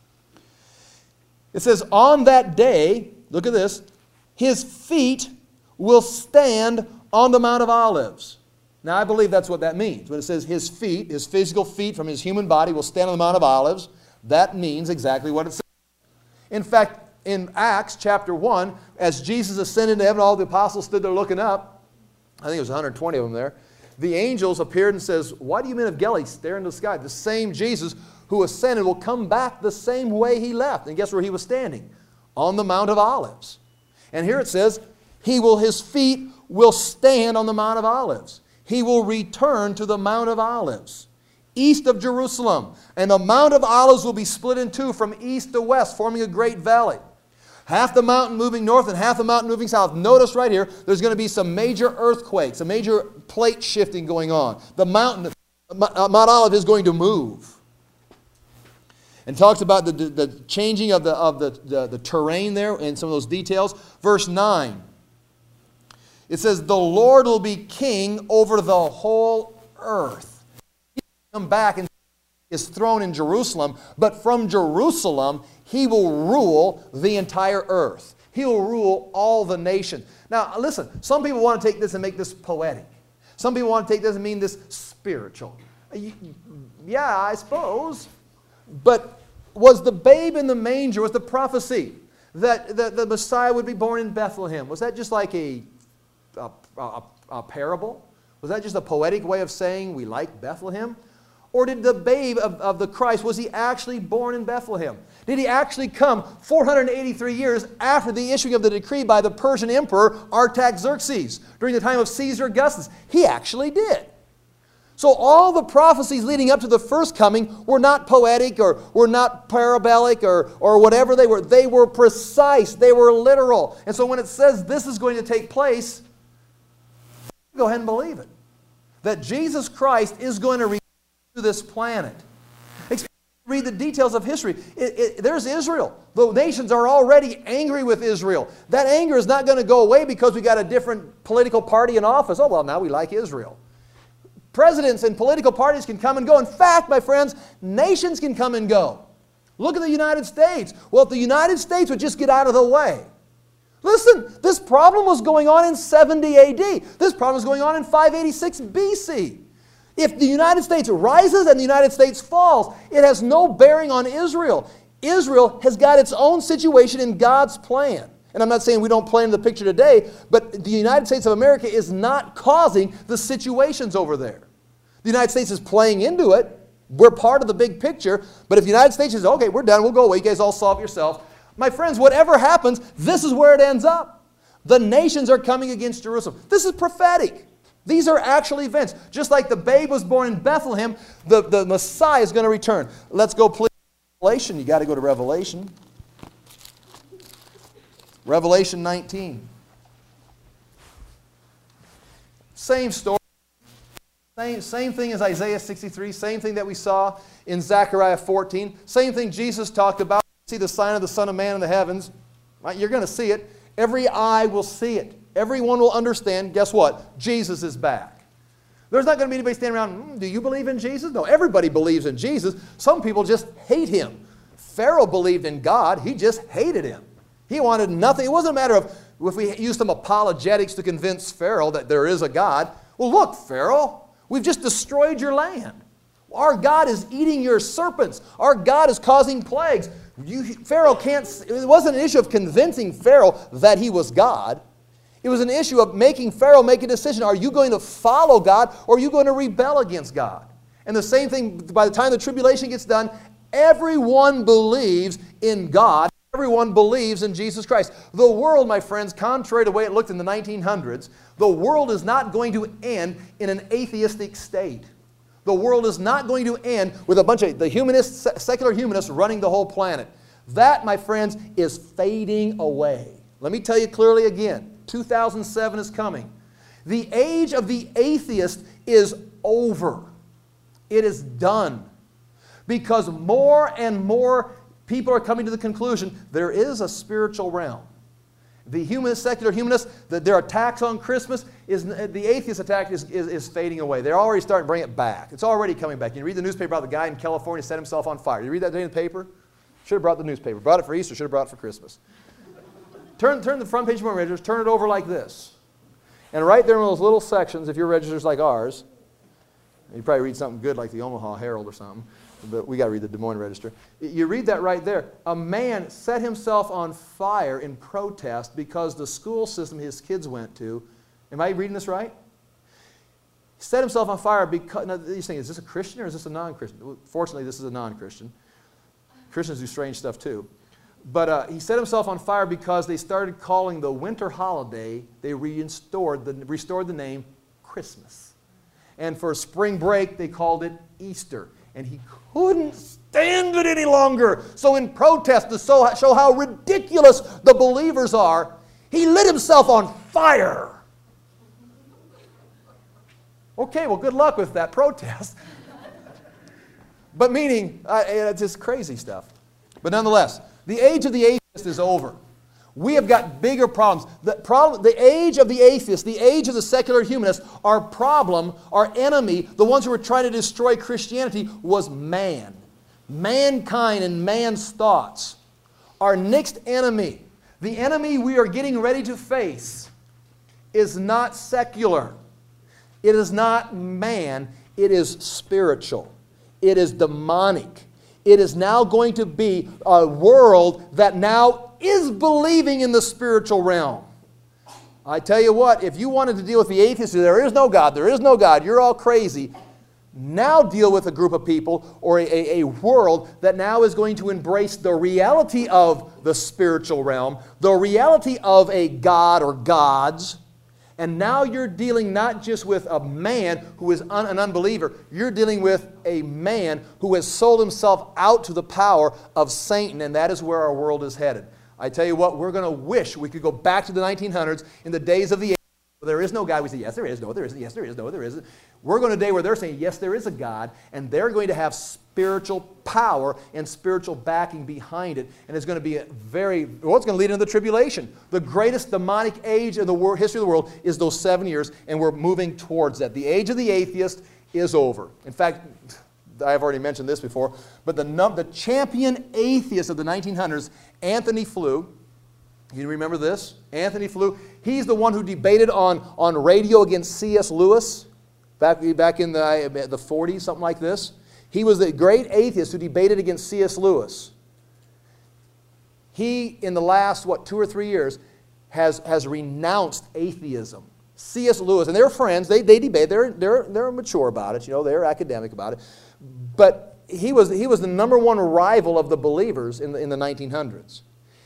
It says, on that day, look at this, his feet will stand on the Mount of Olives. Now, I believe that's what that means. When it says his feet, his physical feet from his human body will stand on the Mount of Olives, that means exactly what it says. In fact, in Acts chapter 1, as Jesus ascended to heaven, all the apostles stood there looking up. I think it was 120 of them there. The angels appeared and says, why do you men of Galilee stare into the sky? The same Jesus who ascended will come back the same way he left. And guess where he was standing? On the Mount of Olives. And here it says, his feet will stand on the Mount of Olives. He will return to the Mount of Olives, east of Jerusalem. And the Mount of Olives will be split in two from east to west, forming a great valley. Half the mountain moving north and half the mountain moving south. Notice right here, there's going to be some major earthquakes, a major plate shifting going on. The mountain, Mount Olive is going to move. And talks about the changing of the terrain there and some of those details. Verse 9. It says, the Lord will be king over the whole earth. He will come back and is thrown in Jerusalem, but from Jerusalem he will rule the entire earth. He will rule all the nations. Now listen, some people want to take this and make this poetic. Some people want to take this and mean this spiritual. Yeah, I suppose. But was the babe in the manger, was the prophecy that the Messiah would be born in Bethlehem, was that just like a parable? Was that just a poetic way of saying we like Bethlehem? Or did the babe of the Christ, was he actually born in Bethlehem? Did he actually come 483 years after the issuing of the decree by the Persian Emperor Artaxerxes during the time of Caesar Augustus? He actually did. So all the prophecies leading up to the first coming were not poetic or were not parabolic or whatever they were. They were precise. They were literal. And so when it says this is going to take place, go ahead and believe it. That Jesus Christ is going to return to this planet. Read the details of history. There's Israel. The nations are already angry with Israel. That anger is not going to go away because we got a different political party in office. Oh, well, now we like Israel. Presidents and political parties can come and go. In fact, my friends, nations can come and go. Look at the United States. Well, if the United States would just get out of the way. Listen, this problem was going on in 70 A.D. This problem was going on in 586 B.C. If the United States rises and the United States falls, it has no bearing on Israel. Israel has got its own situation in God's plan. And I'm not saying we don't play in the picture today, but the United States of America is not causing the situations over there. The United States is playing into it. We're part of the big picture. But if the United States says, okay, we're done, we'll go away, you guys all solve it yourselves. My friends, whatever happens, this is where it ends up. The nations are coming against Jerusalem. This is prophetic. These are actual events. Just like the babe was born in Bethlehem, the Messiah is going to return. Let's go please Revelation. You got to go to Revelation. Revelation 19. Same story. Same thing as Isaiah 63. Same thing that we saw in Zechariah 14. Same thing Jesus talked about. See the sign of the Son of Man in the heavens. You're going to see it. Every eye will see it. Everyone will understand, guess what? Jesus is back. There's not going to be anybody standing around, do you believe in Jesus? No, everybody believes in Jesus. Some people just hate Him. Pharaoh believed in God. He just hated Him. He wanted nothing. It wasn't a matter of if we used some apologetics to convince Pharaoh that there is a God. Well, look, Pharaoh, we've just destroyed your land. Our God is eating your serpents. Our God is causing plagues. Pharaoh can't, it wasn't an issue of convincing Pharaoh that he was God. It was an issue of making Pharaoh make a decision. Are you going to follow God or are you going to rebel against God? And the same thing, by the time the tribulation gets done, everyone believes in God. Everyone believes in Jesus Christ. The world, my friends, contrary to the way it looked in the 1900s, the world is not going to end in an atheistic state. The world is not going to end with a bunch of the humanists, secular humanists running the whole planet. That, my friends, is fading away. Let me tell you clearly again. 2007 is coming. The age of the atheist is over. It is done. Because more and more people are coming to the conclusion there is a spiritual realm. The humanist, secular humanists, their attacks on Christmas, the atheist attack is fading away. They're already starting to bring it back. It's already coming back. You read the newspaper about the guy in California set himself on fire. You read that today in the paper? Should have brought the newspaper. Brought it for Easter, should have brought it for Christmas. Turn the front page of my registers, turn it over like this. And right there in those little sections, if your register's like ours, you probably read something good like the Omaha Herald or something, but we got to read the Des Moines Register. You read that right there. A man set himself on fire in protest because the school system his kids went to, am I reading this right? He set himself on fire because, now you're saying, is this a Christian or is this a non-Christian? Fortunately, this is a non-Christian. Christians do strange stuff too. But he set himself on fire because they started calling the winter holiday, they restored the name Christmas. And for spring break, they called it Easter. And he couldn't stand it any longer. So in protest to show how ridiculous the believers are, he lit himself on fire. Okay, well, good luck with that protest. But meaning, it's just crazy stuff. But nonetheless, the age of the atheist is over. We have got bigger problems. The age of the atheist, the age of the secular humanist, our problem, our enemy, the ones who were trying to destroy Christianity was man. Mankind and man's thoughts. Our next enemy, the enemy we are getting ready to face, is not secular. It is not man. It is spiritual. It is demonic. It is now going to be a world that now is believing in the spiritual realm. I tell you what, if you wanted to deal with the atheists, there is no God, you're all crazy. Now deal with a group of people or a world that now is going to embrace the reality of the spiritual realm, the reality of a God or gods, And now you're dealing not just with a man who is an unbeliever. You're dealing with a man who has sold himself out to the power of Satan, and that is where our world is headed. I tell you what, we're going to wish we could go back to the 1900s in the days of the 80s. There is no God. We say, yes, there is. No, there isn't. Yes, there is. No, there isn't. We're going to a day where they're saying, yes, there is a God, and they're going to have spiritual power and spiritual backing behind it, and it's going to be it's going to lead into the tribulation. The greatest demonic age in the history of the world is those 7 years, and we're moving towards that. The age of the atheist is over. In fact, I've already mentioned this before, but the champion atheist of the 1900s, Anthony Flew. You remember this? Anthony Flew. He's the one who debated on radio against C.S. Lewis back in the 40s, something like this. He was the great atheist who debated against C.S. Lewis. He, in the last, 2 or 3 years, has renounced atheism. C.S. Lewis, and they're friends, they debate, they're mature about it, they're academic about it. But he was the number one rival of the believers in the 1900s.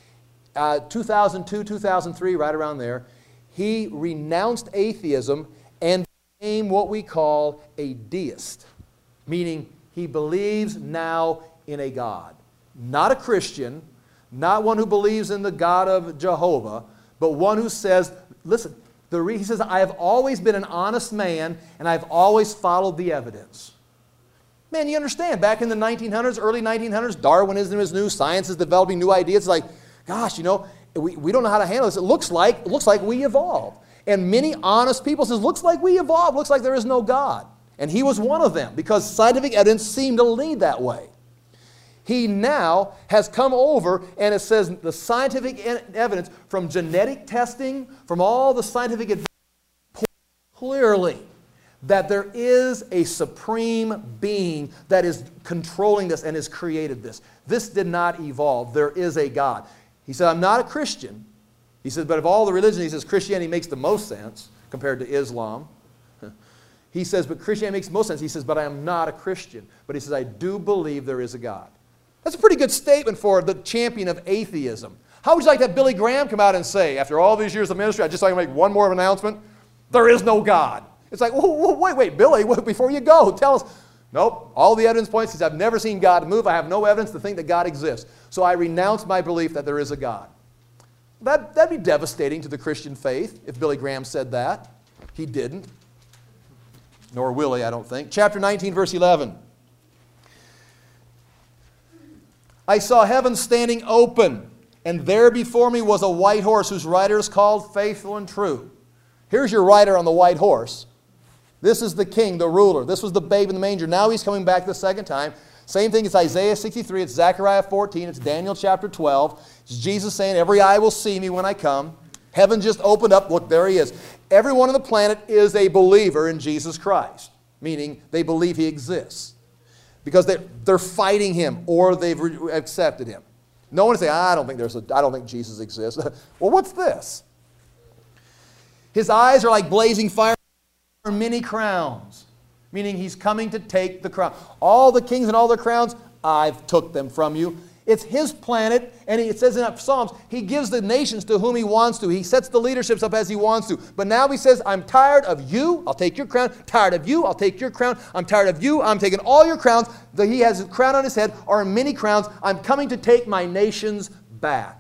2002, 2003, right around there, he renounced atheism and became what we call a deist, meaning he believes now in a God. Not a Christian, not one who believes in the God of Jehovah, but one who says, listen, he says, I have always been an honest man, and I've always followed the evidence. Man, you understand, back in the 1900s, early 1900s, Darwinism is new, science is developing new ideas. It's like, gosh, we don't know how to handle this. It looks like we evolved. And many honest people says, looks like we evolved, looks like there is no God. And he was one of them because scientific evidence seemed to lead that way. He now has come over and it says the scientific evidence from genetic testing, from all the scientific advances, clearly that there is a supreme being that is controlling this and has created this. This did not evolve. There is a God. He said, I'm not a Christian. He said, but of all the religions, he says, Christianity makes the most sense compared to Islam. He says, but Christianity makes the most sense. He says, but I am not a Christian. But he says, I do believe there is a God. That's a pretty good statement for the champion of atheism. How would you like to have Billy Graham come out and say, after all these years of ministry, I just like to make one more announcement? There is no God. It's like, wait, Billy, before you go, tell us. Nope, all the evidence points is I've never seen God move. I have no evidence to think that God exists. So I renounce my belief that there is a God. That'd be devastating to the Christian faith if Billy Graham said that. He didn't. Nor will he, I don't think. Chapter 19, verse 11. I saw heaven standing open, and there before me was a white horse whose rider is called Faithful and True. Here's your rider on the white horse. This is the king, the ruler. This was the babe in the manger. Now he's coming back the second time. Same thing, it's Isaiah 63, it's Zechariah 14, it's Daniel chapter 12. It's Jesus saying, every eye will see me when I come. Heaven just opened up. Look, there he is. Everyone on the planet is a believer in Jesus Christ, meaning they believe he exists. Because they're fighting him or they've accepted him. No one say, I don't think Jesus exists. Well, what's this? His eyes are like blazing fire, many crowns, meaning he's coming to take the crown. All the kings and all their crowns, I've took them from you. It's his planet, and it says in Psalms, he gives the nations to whom he wants to. He sets the leaderships up as he wants to. But now he says, I'm tired of you, I'll take your crown. Tired of you, I'll take your crown. I'm tired of you, I'm taking all your crowns. He has a crown on his head, or many crowns. I'm coming to take my nations back.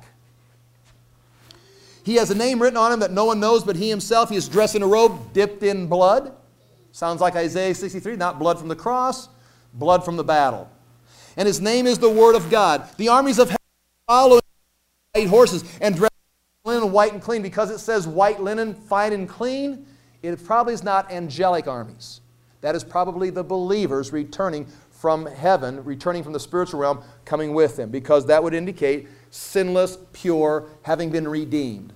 He has a name written on him that no one knows but he himself. He is dressed in a robe dipped in blood. Sounds like Isaiah 63, not blood from the cross, blood from the battle. And his name is the Word of God. The armies of heaven follow white horses and dress in linen white and clean. Because it says white linen, fine and clean, it probably is not angelic armies. That is probably the believers returning from heaven, returning from the spiritual realm, coming with them. Because that would indicate sinless, pure, having been redeemed.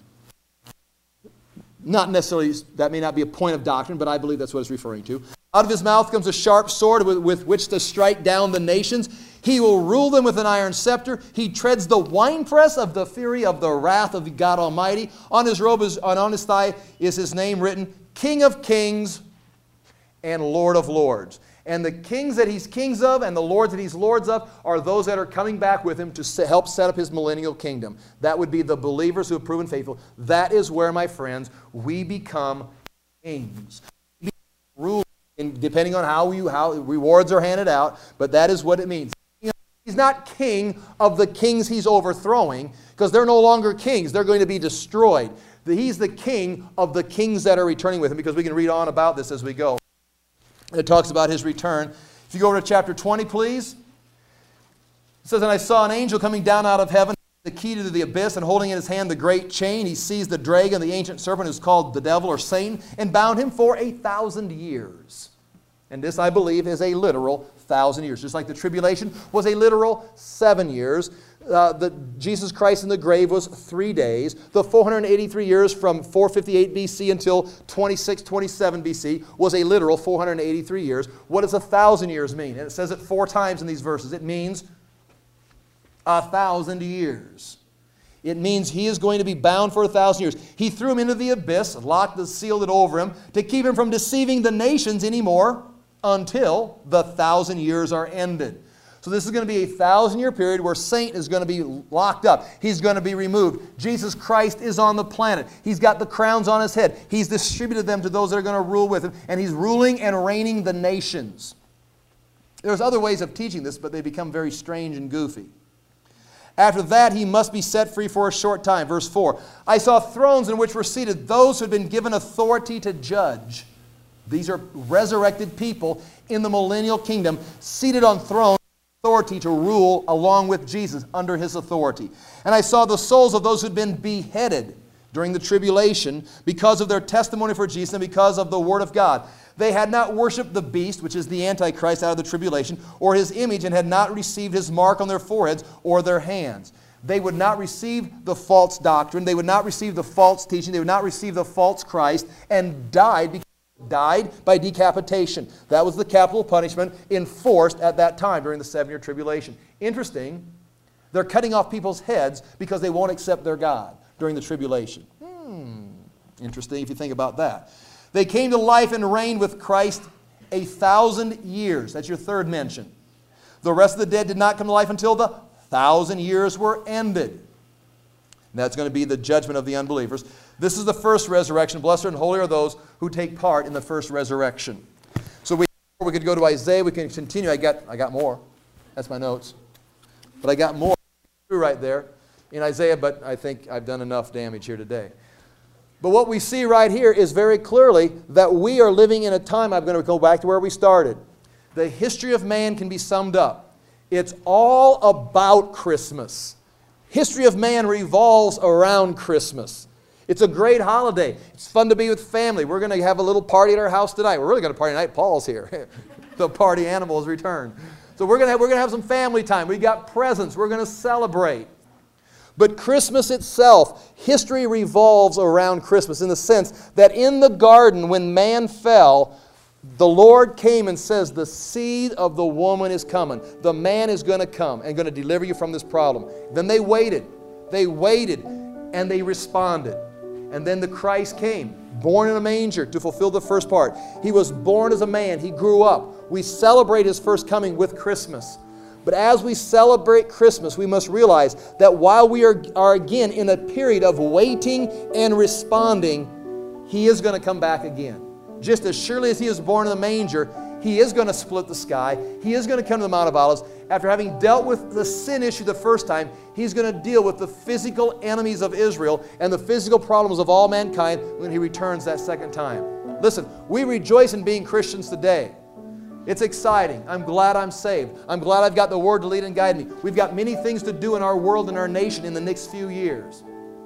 Not necessarily, that may not be a point of doctrine, but I believe that's what it's referring to. Out of his mouth comes a sharp sword with which to strike down the nations. He will rule them with an iron scepter. He treads the winepress of the fury of the wrath of God Almighty. On his robe on his thigh is his name written, King of Kings and Lord of Lords. And the kings that he's kings of and the lords that he's lords of are those that are coming back with him to help set up his millennial kingdom. That would be the believers who have proven faithful. That is where, my friends, we become kings. We become rulers, depending on how rewards are handed out, but that is what it means. He's not king of the kings he's overthrowing, because they're no longer kings. They're going to be destroyed. He's the king of the kings that are returning with him, because we can read on about this as we go. It talks about his return. If you go over to chapter 20, please. It says, "And I saw an angel coming down out of heaven, the key to the abyss, and holding in his hand the great chain. He seized the dragon, the ancient serpent, who's called the devil or Satan, and bound him for 1,000 years. And this, I believe, is a literal 1,000 years. Just like the tribulation was a literal 7 years. Jesus Christ in the grave was 3 days. The 483 years from 458 BC until 2627 BC was a literal 483 years. What does 1,000 years mean? And it says it 4 times in these verses. It means 1,000 years. It means he is going to be bound for 1,000 years. He threw him into the abyss, sealed it over him, to keep him from deceiving the nations anymore until the 1,000 years are ended. So this is going to be a 1,000-year period where Satan is going to be locked up. He's going to be removed. Jesus Christ is on the planet. He's got the crowns on his head. He's distributed them to those that are going to rule with him. And he's ruling and reigning the nations. There's other ways of teaching this, but they become very strange and goofy. After that, he must be set free for a short time. Verse 4, "I saw thrones in which were seated those who had been given authority to judge." These are resurrected people in the millennial kingdom, seated on thrones, authority to rule along with Jesus under his authority. "And I saw the souls of those who had been beheaded during the tribulation because of their testimony for Jesus and because of the word of God. They had not worshipped the beast," which is the Antichrist out of the tribulation, "or his image, and had not received his mark on their foreheads or their hands." They would not receive the false doctrine. They would not receive the false teaching. They would not receive the false Christ, and died by decapitation. That was the capital punishment enforced at that time during the 7-year tribulation. Interesting, they're cutting off people's heads because they won't accept their God during the tribulation. Interesting if you think about that. "They came to life and reigned with Christ 1,000 years. That's your third mention. "The rest of the dead did not come to life until the 1,000 years were ended." And that's going to be the judgment of the unbelievers. This is the first resurrection. Blessed and holy are those who take part in the first resurrection. So we could go to Isaiah. We can continue. I got more. That's my notes. But I got more right there in Isaiah, but I think I've done enough damage here today. But what we see right here is very clearly that we are living in a time. I'm going to go back to where we started. The history of man can be summed up. It's all about Christmas. History of man revolves around Christmas. It's a great holiday. It's fun to be with family. We're going to have a little party at our house tonight. We're really going to party tonight. Paul's here. The party animal has returned. So we're going to have some family time. We got presents. We're going to celebrate. But Christmas itself, history revolves around Christmas in the sense that in the garden when man fell, the Lord came and says, the seed of the woman is coming. The man is going to come and going to deliver you from this problem. Then they waited. They waited and they responded. And then the Christ came, born in a manger to fulfill the first part. He was born as a man. He grew up. We celebrate His first coming with Christmas. But as we celebrate Christmas, we must realize that while we are again in a period of waiting and responding, He is going to come back again. Just as surely as He was born in the manger, He is going to split the sky. He is going to come to the Mount of Olives. After having dealt with the sin issue the first time, He's going to deal with the physical enemies of Israel and the physical problems of all mankind when He returns that second time. Listen, we rejoice in being Christians today. It's exciting. I'm glad I'm saved. I'm glad I've got the Word to lead and guide me. We've got many things to do in our world and our nation in the next few years.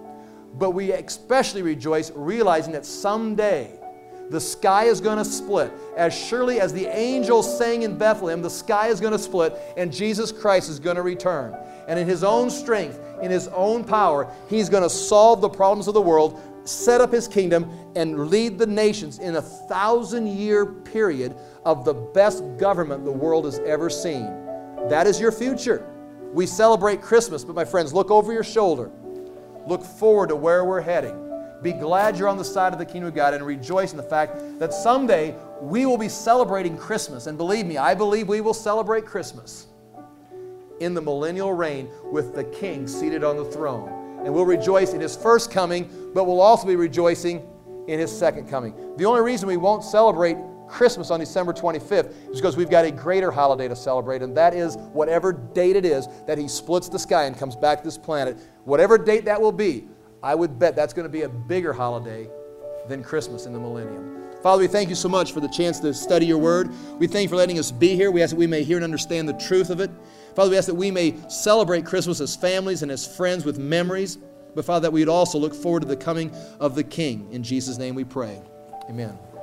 But we especially rejoice realizing that someday the sky is going to split. As surely as the angels sang in Bethlehem, the sky is going to split and Jesus Christ is going to return. And in His own strength, in His own power, He's going to solve the problems of the world, set up His kingdom, and lead the nations in a 1,000-year period of the best government the world has ever seen. That is your future. We celebrate Christmas, but my friends, look over your shoulder. Look forward to where we're heading. Be glad you're on the side of the kingdom of God and rejoice in the fact that someday we will be celebrating Christmas. And believe me, I believe we will celebrate Christmas in the millennial reign with the King seated on the throne. And we'll rejoice in His first coming, but we'll also be rejoicing in His second coming. The only reason we won't celebrate Christmas on December 25th is because we've got a greater holiday to celebrate, and that is whatever date it is that He splits the sky and comes back to this planet. Whatever date that will be, I would bet that's going to be a bigger holiday than Christmas in the millennium. Father, we thank You so much for the chance to study Your Word. We thank You for letting us be here. We ask that we may hear and understand the truth of it. Father, we ask that we may celebrate Christmas as families and as friends with memories, but Father, that we would also look forward to the coming of the King. In Jesus' name we pray. Amen.